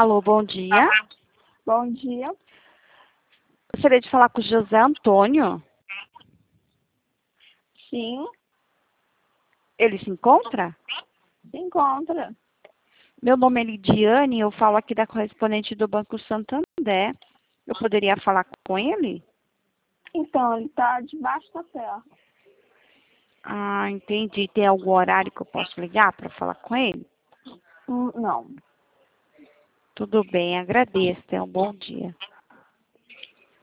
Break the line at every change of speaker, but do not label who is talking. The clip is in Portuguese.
Alô, bom dia.
Bom dia.
Gostaria de falar com o José Antônio.
Sim,
Ele se encontra?
se encontra.
Meu nome é Lidiane, eu falo aqui da correspondente do Banco Santander. Eu poderia falar com ele?
Então, ele está debaixo da terra.
Ah, entendi. Tem algum horário que eu posso ligar para falar com ele?
Não.
Tudo bem, agradeço. Tenha um bom dia.